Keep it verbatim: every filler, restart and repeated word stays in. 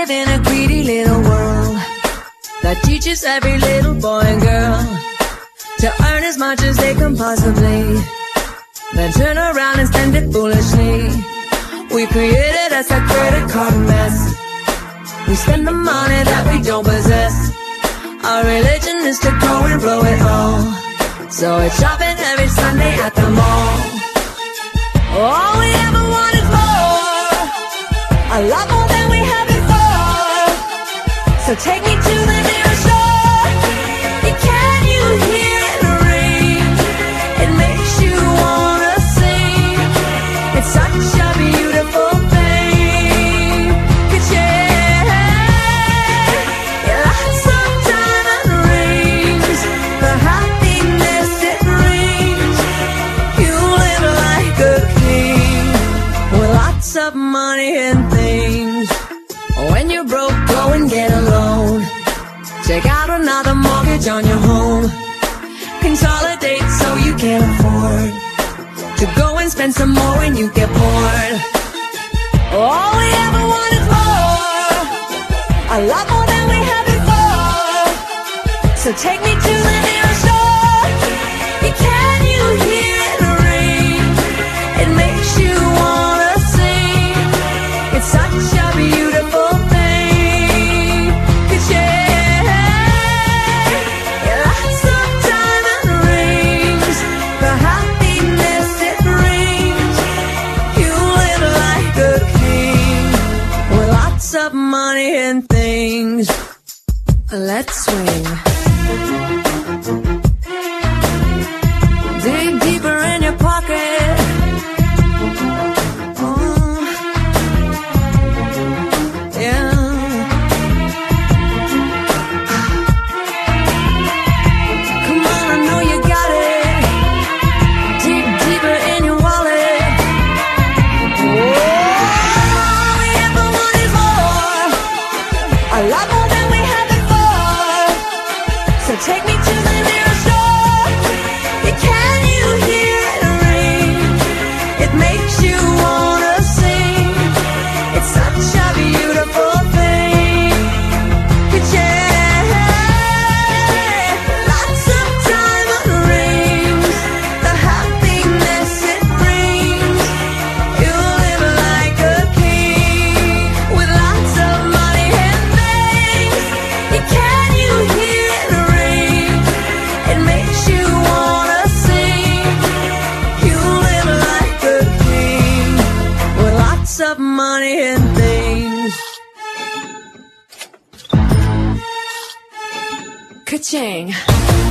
live in a greedy little world that teaches every little boy and girl to earn as much as they can possibly, then turn around and spend it foolishly. We created us a credit card mess. We spend the money that we don't possess. Our religion is to go and blow it all, so it's shopping every Sunday at the mall. All we ever want is more, a lot more than we had before. So take me to the nearest shore. Can you hear the rain? It makes you wanna sing. It's such a beautiful thing. Ka-ching. Yeah, lots of diamond rings, the happiness it brings. You live like a king with lots of money and things. When you're broke, go and get a loan. Take out another mortgage on your home. Consolidate so you can afford to go and spend some more when you get bored. All we ever want is more, a lot more than we had before. So take me to the nearest shore. Can you hear the rain? It makes you wanna sing. It's such a beautiful thing. Ka-ching. Yeah, lots of diamond rings, the happiness it brings. You live like a king with lots of money and things. Let's swing. Dig deeper in your pocket. Oh, yeah. Come on, I know you got it. Dig deeper in your wallet. All we ever want is more, a lot more than we had before. So take me to the nearest shore. Can you hear the rain? It makes you wanna sing. It's such a beautiful thing. Ka-ching. Lots of diamond rings, the happiness it brings. You live like a king with lots of money and things. Can you hear the rain? It makes you wanna sing. You live like a king with lots of money and things. Ka-ching.